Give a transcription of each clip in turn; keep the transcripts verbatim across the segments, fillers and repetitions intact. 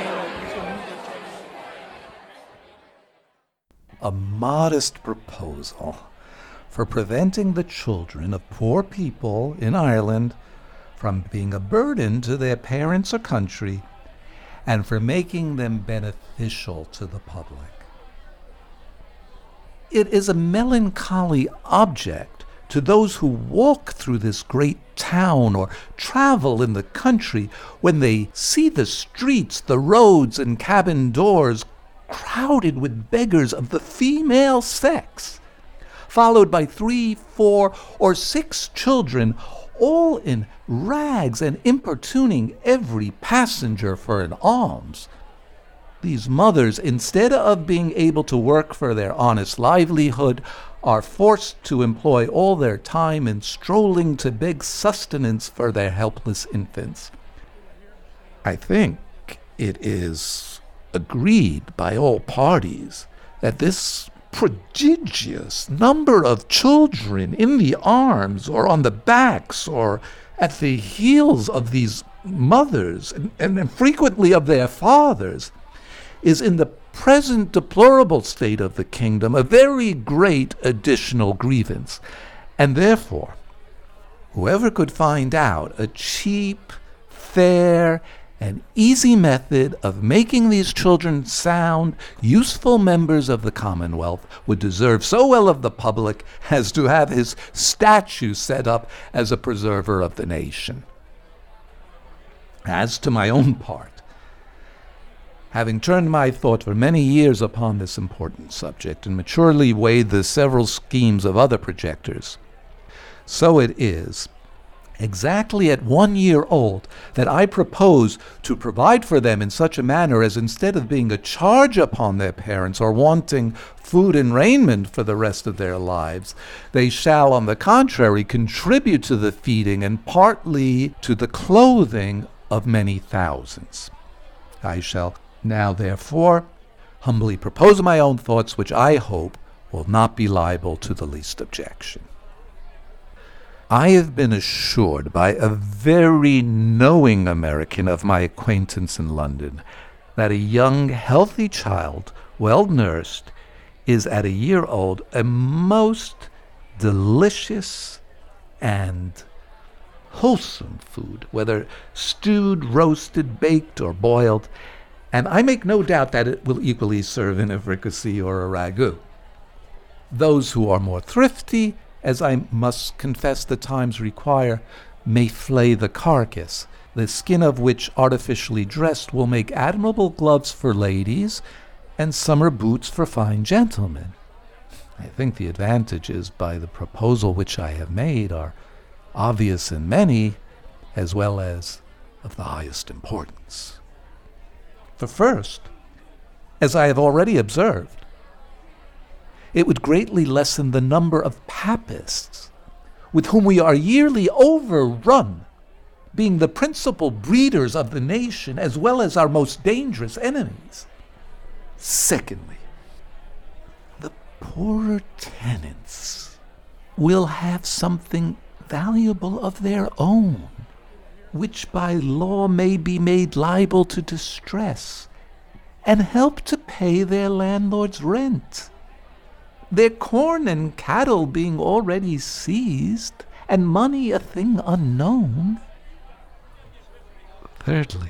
A modest proposal for preventing the children of poor people in Ireland from being a burden to their parents or country, and for making them beneficial to the public. It is a melancholy object to those who walk through this great town or travel in the country when they see the streets, the roads, and cabin doors crowded with beggars of the female sex, followed by three, four, or six children, all in rags and importuning every passenger for an alms. These mothers, instead of being able to work for their honest livelihood, are forced to employ all their time in strolling to beg sustenance for their helpless infants. I think it is agreed by all parties that this prodigious number of children in the arms or on the backs or at the heels of these mothers, and, and frequently of their fathers, is in the present deplorable state of the kingdom a very great additional grievance. And therefore, whoever could find out a cheap, fair, and easy method of making these children sound, useful members of the Commonwealth would deserve so well of the public as to have his statue set up as a preserver of the nation. As to my own part, having turned my thought for many years upon this important subject and maturely weighed the several schemes of other projectors, so it is, exactly at one year old, that I propose to provide for them in such a manner as, instead of being a charge upon their parents or wanting food and raiment for the rest of their lives, they shall, on the contrary, contribute to the feeding and partly to the clothing of many thousands. I shall now, therefore, humbly propose my own thoughts, which I hope will not be liable to the least objection. I have been assured by a very knowing American of my acquaintance in London that a young, healthy child, well nursed, is at a year old a most delicious and wholesome food, whether stewed, roasted, baked, or boiled, and I make no doubt that it will equally serve in a fricassee or a ragout. Those who are more thrifty, as I must confess the times require, may flay the carcass, the skin of which, artificially dressed, will make admirable gloves for ladies and summer boots for fine gentlemen. I think the advantages by the proposal which I have made are obvious in many, as well as of the highest importance. For first, as I have already observed, it would greatly lessen the number of papists with whom we are yearly overrun, being the principal breeders of the nation as well as our most dangerous enemies. Secondly, the poorer tenants will have something valuable of their own, which by law may be made liable to distress, and help to pay their landlord's rent, their corn and cattle being already seized, and money a thing unknown. Thirdly,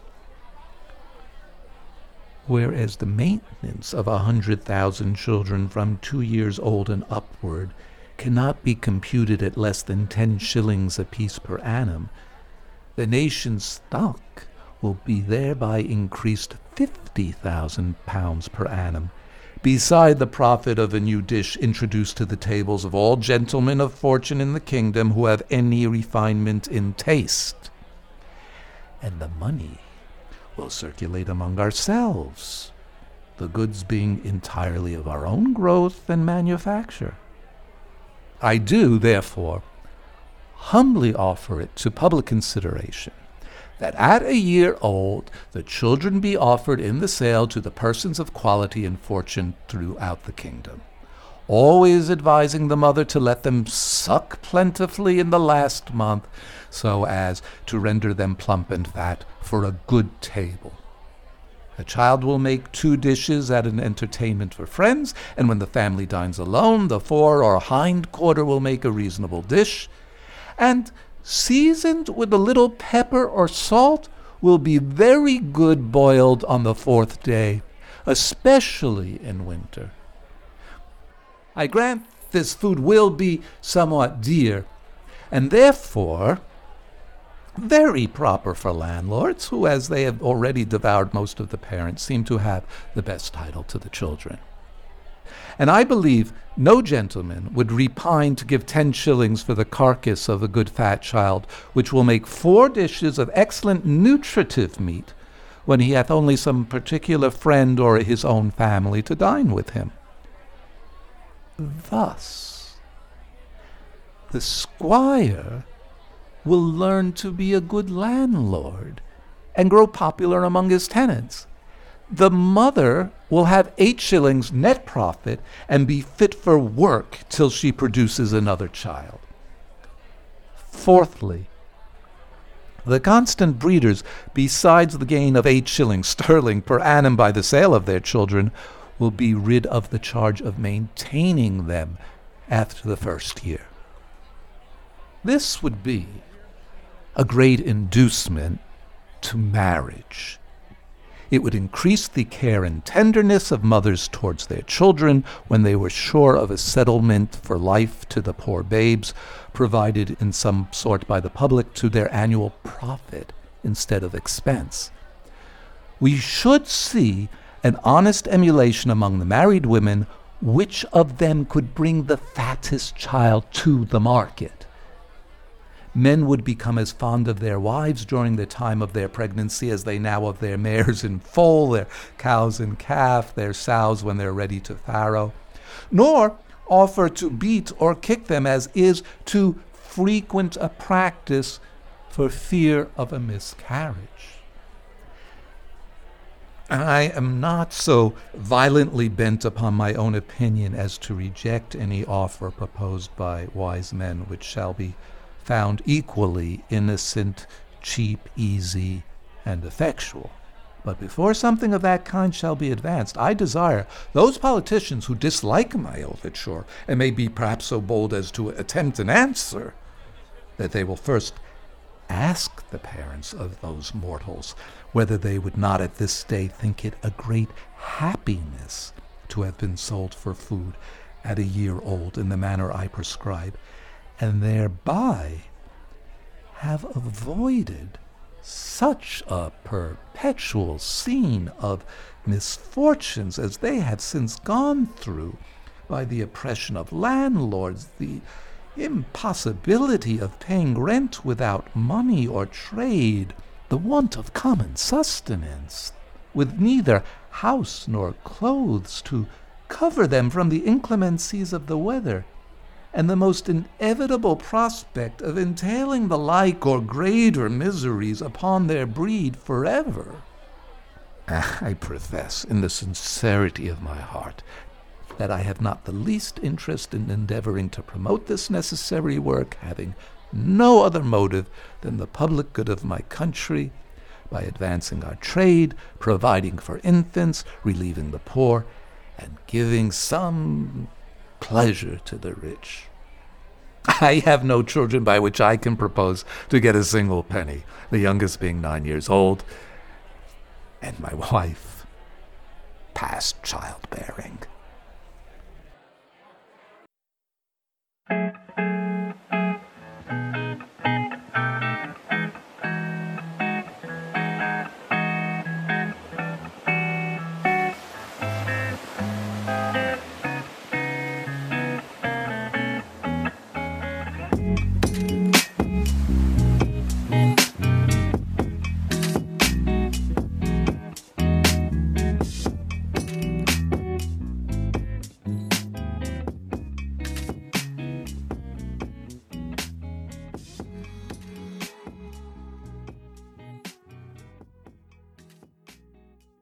whereas the maintenance of a hundred thousand children from two years old and upward cannot be computed at less than ten shillings apiece per annum, the nation's stock will be thereby increased fifty thousand pounds per annum, beside the profit of a new dish introduced to the tables of all gentlemen of fortune in the kingdom who have any refinement in taste. And the money will circulate among ourselves, the goods being entirely of our own growth and manufacture. I do, therefore, humbly offer it to public consideration that at a year old the children be offered in the sale to the persons of quality and fortune throughout the kingdom, always advising the mother to let them suck plentifully in the last month, so as to render them plump and fat for a good table. A child will make two dishes at an entertainment for friends, and when the family dines alone, the fore or hind quarter will make a reasonable dish, and seasoned with a little pepper or salt will be very good boiled on the fourth day, especially in winter. I grant this food will be somewhat dear, and therefore very proper for landlords who, as they have already devoured most of the parents, seem to have the best title to the children. And I believe no gentleman would repine to give ten shillings for the carcass of a good fat child, which will make four dishes of excellent nutritive meat, when he hath only some particular friend or his own family to dine with him. Thus, the squire will learn to be a good landlord and grow popular among his tenants. The mother will have eight shillings net profit and be fit for work till she produces another child. Fourthly, the constant breeders, besides the gain of eight shillings sterling per annum by the sale of their children, will be rid of the charge of maintaining them after the first year. This would be a great inducement to marriage. It would increase the care and tenderness of mothers towards their children when they were sure of a settlement for life to the poor babes, provided in some sort by the public to their annual profit instead of expense. We should see an honest emulation among the married women, which of them could bring the fattest child to the market. Men would become as fond of their wives during the time of their pregnancy as they now of their mares in foal, their cows in calf, their sows when they're ready to farrow, nor offer to beat or kick them as is too frequent a practice for fear of a miscarriage. I am not so violently bent upon my own opinion as to reject any offer proposed by wise men which shall be found equally innocent, cheap, easy, and effectual. But before something of that kind shall be advanced, I desire those politicians who dislike my overture, and may be perhaps so bold as to attempt an answer, that they will first ask the parents of those mortals whether they would not at this day think it a great happiness to have been sold for food at a year old in the manner I prescribe, and thereby have avoided such a perpetual scene of misfortunes as they have since gone through by the oppression of landlords, the impossibility of paying rent without money or trade, the want of common sustenance, with neither house nor clothes to cover them from the inclemencies of the weather, and the most inevitable prospect of entailing the like or greater miseries upon their breed forever. I profess, in the sincerity of my heart, that I have not the least interest in endeavoring to promote this necessary work, having no other motive than the public good of my country, by advancing our trade, providing for infants, relieving the poor, and giving some pleasure to the rich. I have no children by which I can propose to get a single penny, the youngest being nine years old, and my wife past childbearing.